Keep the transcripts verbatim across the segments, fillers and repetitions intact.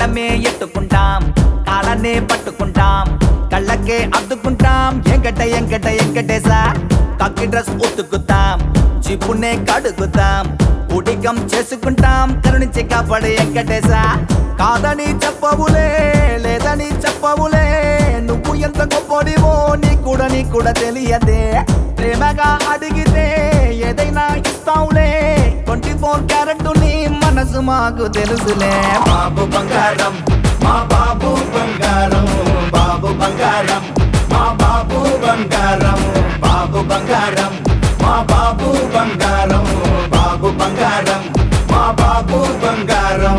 దండమే ఎట్టుకుంటాం, కాళ్ళనే పట్టుకుంటాం, కళ్ళకే అద్దుకుంటాం. ఎంకట ఎంకట ఎంకటేసా కక్కి డ్రెస్ ఉతుకుతాం, చిప్పునే కడుగుతాం, ఉడికం చేసుకుంటాం. కరుణించి కాపాడే ఎంకటేసా. కాదని చెప్పవులే, లేదని చెప్పవులే, నువ్వు ఎంత గొప్పడివో నీ కూడా నీ కూడా తెలియదే. ప్రేమగా అడిగితే ఏదైనా ఇస్తావులే, ట్వంటీ ఫోర్ క్యారెట్ నీ మనసు మాకు తెలుసులే. బాబు బంగారం మా బాబు బంగారం, బాబు బంగారం మా బాబు బంగారం, బాబు బంగారం మా బాబు బంగారం, బాబు బంగారం మా బాబు బంగారం.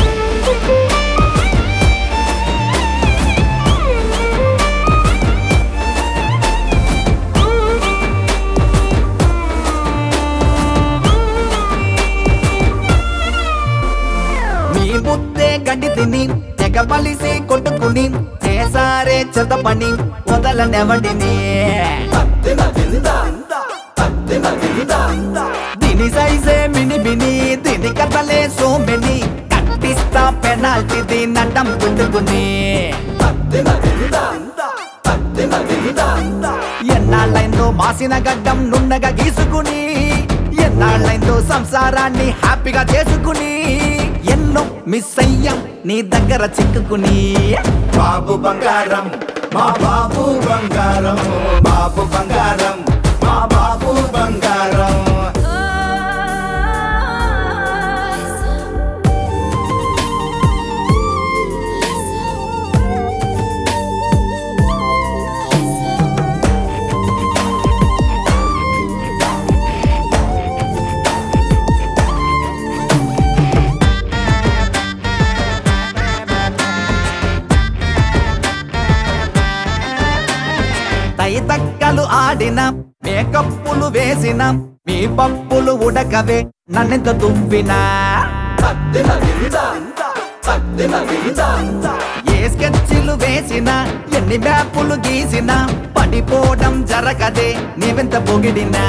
నీ బుద్ధే గడ్డి తిని తెగ బలిసి కొట్టుకుని చేసారే చెత్త పని వదలనెవడిని. దీని సైజే మిని బిని, దీని కథలే సోమెని, కట్టిస్తా పెనాల్టీ నడ్డం పెట్టుకుని. ఎన్నాళ్ళైందో మాసిన గడ్డం నున్నగా గీసుకుని, ఎన్నాళ్ళైందో సంసారాన్ని హ్యాపీగా చేసుకుని, ఎన్నో మిస్ అయ్యాం నీ దగ్గర చిక్కుకుని. బాబు బంగారం మా బాబు బంగారం, బాబు బంగారం మా బాబు బంగారం. తైతక్కలు ఆడిన మేకప్పులు వేసిన, మీ పప్పులు ఉడకవే నన్నెంత దువ్వినా. ఏ స్కెచ్లు వేసిన, ఎన్ని మ్యాపులు గీసిన, పడిపోవడం జరగదే నీవెంత పొగిడినా.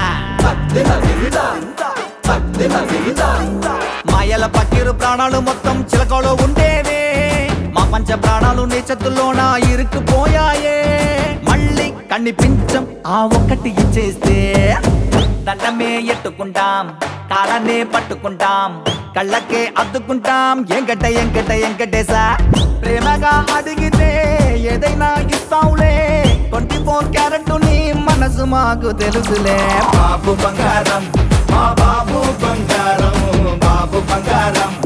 మాయల పక్కిరు ప్రాణాలు మొత్తం చిలకలో ఉండేవే, మా పంచ ప్రాణాలు నీ చేతుల్లోన ఇరుక్కుపోయాయే. మళ్ళీ కనిపించం ఆ ఒక్కటి ఇచ్చేస్తే, దండమే ఎట్టుకుంటాం, కాళ్ళనే పట్టుకుంటాం, కళ్ళకే అద్దుకుంటాం. ఎంకట ఎంకట ఎంకటేసా. ప్రేమగా అడిగితే ఏదైనా ఇస్తావులే, ట్వంటీ ఫోర్ క్యారెట్ నీ మనసు మాకు తెలుసులే. బాబు బంగారం మా బాబు బంగారం, బాబు బంగారం